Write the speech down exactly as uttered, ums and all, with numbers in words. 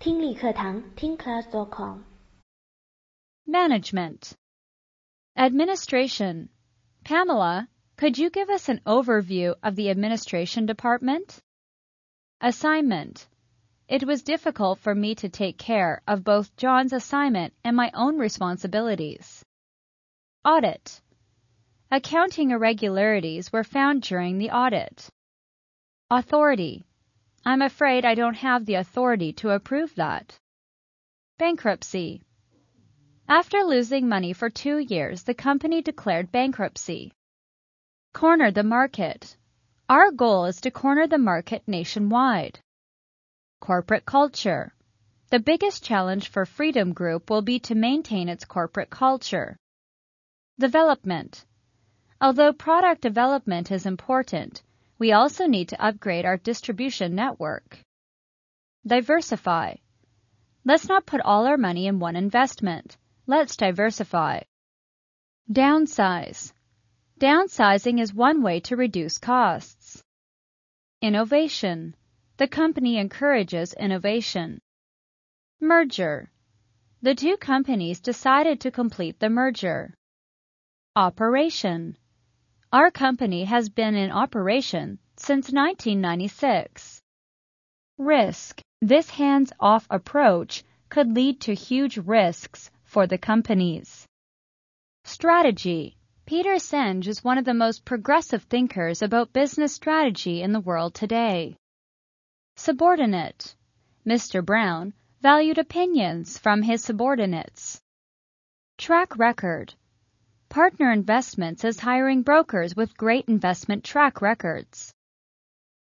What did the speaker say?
听力课堂听 class dot com。 Management. Administration. Pamela, could you give us an overview of the administration department? Assignment. It was difficult for me to take care of both John's assignment and my own responsibilities. Audit. Accounting irregularities were found during the audit. Authority. I'm afraid I don't have the authority to approve that. Bankruptcy. After losing money for two years, the company declared bankruptcy. Corner the market. Our goal is to corner the market nationwide. Corporate culture. The biggest challenge for Freedom Group will be to maintain its corporate culture. Development. Although product development is important, we also need to upgrade our distribution network. Diversify. Let's not put all our money in one investment. Let's diversify. Downsize. Downsizing is one way to reduce costs. Innovation. The company encourages innovation. Merger. The two companies decided to complete the merger. Operation. Our company has been in operation since nineteen ninety-six. Risk. This hands-off approach could lead to huge risks for the companies. Strategy. Peter Senge is one of the most progressive thinkers about business strategy in the world today. Subordinate. Mister Brown valued opinions from his subordinates. Track record. Partner Investments is hiring brokers with great investment track records.